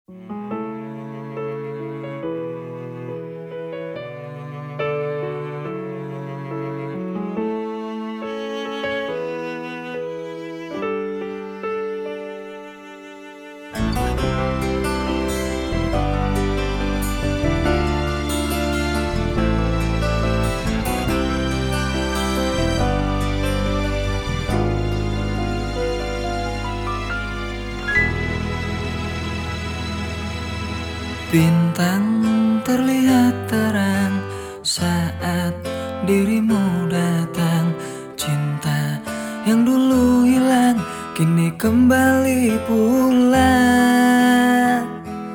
Bintang terlihat terang saat dirimu datang. Cinta yang dulu hilang kini kembali pulang.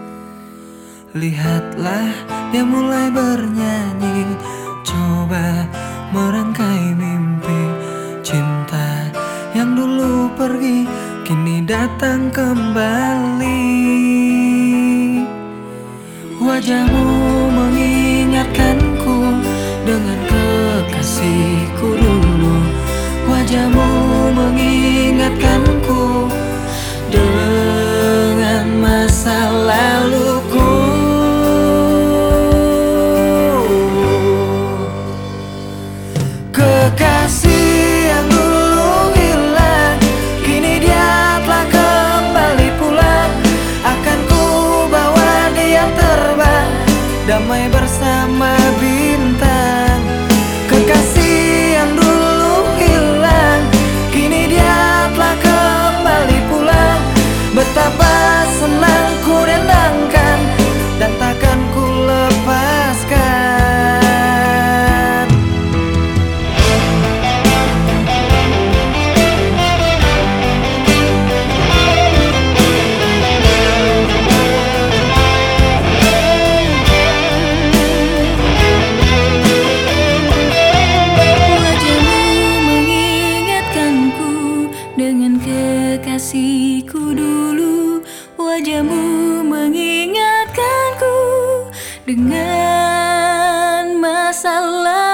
Lihatlah dia mulai bernyanyi, coba merangkai mimpi. Cinta yang dulu pergi kini datang kembali. Wajahmu mengingatkanku dengan kekasihku dulu. Wajahmu mengingatkanku dengan masa laluku. Kekasih yang dulu hilang kini dia telah kembali pulang. Akan ku bawa dia terbang damai bersama bintang. Kekasih yang dulu hilang kini dia telah kembali pulang. Betapa senang ku dendangkan dan takkan ku lepaskan. Dengan kekasihku dulu, wajahmu mengingatkanku dengan masa lalu.